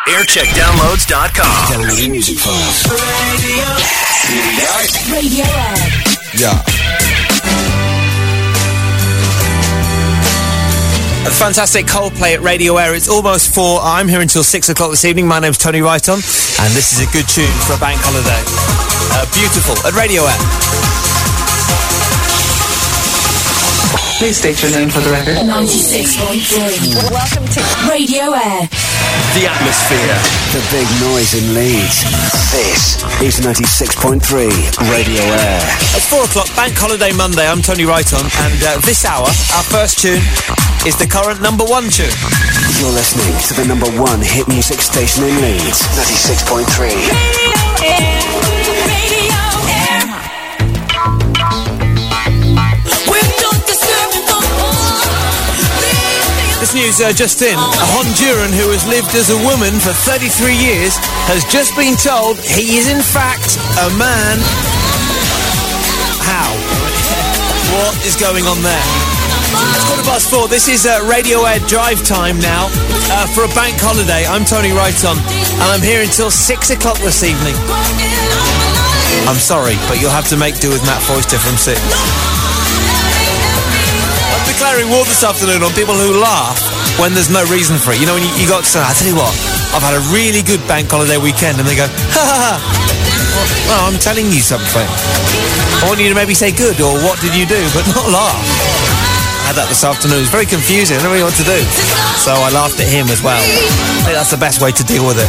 Aircheckdownloads.com. Downloading music files. Radio Air. Yeah. A fantastic Coldplay at Radio Air. It's almost 4. I'm here until 6 o'clock this evening. My name's Tony Wrighton, and this is a good tune for a bank holiday. Beautiful at Radio Air. Please state your name for the record. 96.3. Welcome to Radio Air. The atmosphere. The big noise in Leeds. This is 96.3 Radio Air. It's 4 o'clock, Bank Holiday Monday. I'm Tony Wrighton, and this hour, our first tune is the current number 1 tune. You're listening to the number 1 hit music station in Leeds. 96.3. Radio Air. Radio Air. This news just in. A Honduran who has lived as a woman for 33 years has just been told he is in fact a man. How? What is going on there? It's 4:15. This is Radio Air Drive Time now for a bank holiday. I'm Tony Wrighton, and I'm here until 6 o'clock this evening. I'm sorry, but you'll have to make do with Matt Foyster from 6. I'm declaring war this afternoon on people who laugh when there's no reason for it. You know, when you got to say, I tell you what, I've had a really good bank holiday weekend, and they go, ha ha ha. Well, I'm telling you something. I want you to maybe say good, or what did you do, but not laugh. I had that this afternoon. It was very confusing. I didn't really know what to do. So I laughed at him as well. I think that's the best way to deal with it.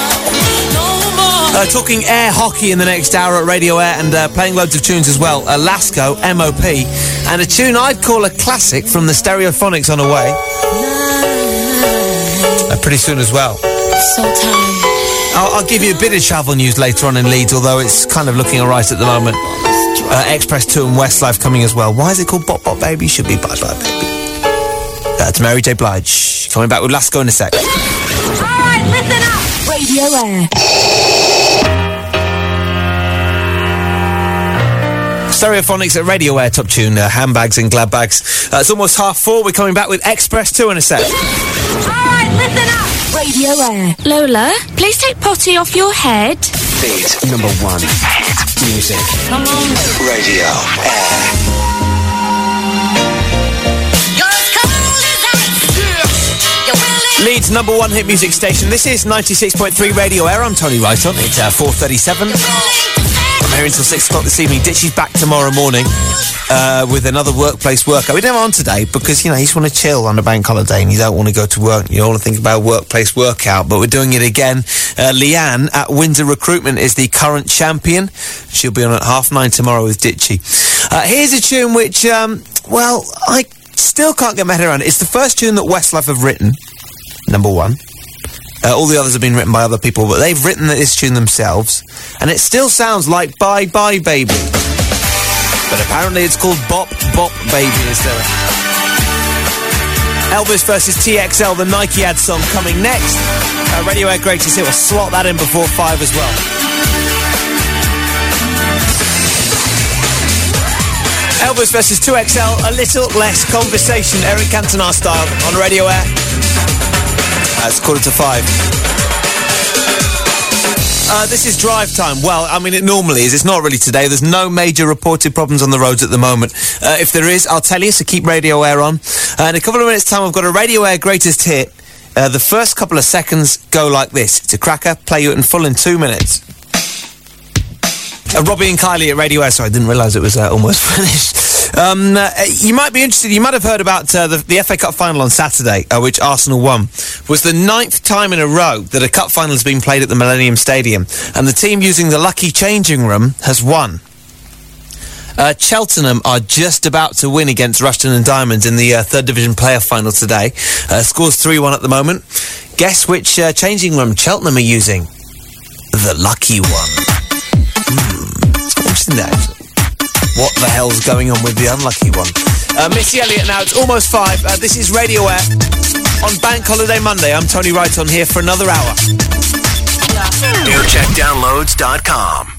Talking air hockey in the next hour at Radio Air, and playing loads of tunes as well. Lasco, M.O.P. And a tune I'd call a classic from the Stereophonics on the way. Pretty soon as well. So tired. I'll give you a bit of travel news later on in Leeds, although it's kind of looking alright at the moment. Express 2 and Westlife coming as well. Why is it called Bop Bop Baby? Should be Bye Bye Baby. That's Mary J. Blige. Coming back with Lasco in a sec. Alright, listen up. Radio Air. Stereophonics at Radio Air, top tune, handbags and glad bags. It's almost 4:30. We're coming back with Express 2 in a sec. Alright, listen up. Radio Air. Lola, please take potty off your head. Leeds number 1 hit music. Come on. Radio Air. Leeds number 1 hit music station. This is 96.3 Radio Air. I'm Tony Wrighton. It's 4:37. I'm here until 6 o'clock this evening. Ditchy's back tomorrow morning with another workplace workout. We didn't have on today because, you know, you just want to chill on a bank holiday and you don't want to go to work. You don't want to think about a workplace workout, but we're doing it again. Leanne at Windsor Recruitment is the current champion. She'll be on at 9:30 tomorrow with Ditchy. Here's a tune which, well, I still can't get my head around it. It's the first tune that Westlife have written, number 1. All the others have been written by other people, but they've written this tune themselves, and it still sounds like Bye Bye Baby. But apparently it's called Bop Bop Baby instead. Elvis versus TXL, the Nike ad song, coming next. Radio Air Greatest Hit, we'll slot that in before 5 as well. Elvis versus 2XL, a little less conversation, Eric Cantona style, on Radio Air. It's 4:45. This is drive time. Well, I mean, it normally is. It's not really today. There's no major reported problems on the roads at the moment. If there is, I'll tell you, so keep Radio Air on. In a couple of minutes' time, I've got a Radio Air Greatest Hit. The first couple of seconds go like this. It's a cracker. Play you it in full in 2 minutes. Robbie and Kylie at Radio Air. Sorry, I didn't realise it was almost finished. You might be interested. You might have heard about the FA Cup final on Saturday, which Arsenal won. It was the 9th time in a row that a cup final has been played at the Millennium Stadium, and the team using the lucky changing room has won. Cheltenham are just about to win against Rushden and Diamonds in the 3rd Division playoff final today. Scores 3-1 at the moment. Guess which changing room Cheltenham are using? The lucky one. Interesting that. What the hell's going on with the unlucky one? Missy Elliott now, it's almost 5. This is Radio Air on Bank Holiday Monday. I'm Tony Wrighton here for another hour. Aircheckdownloads.com.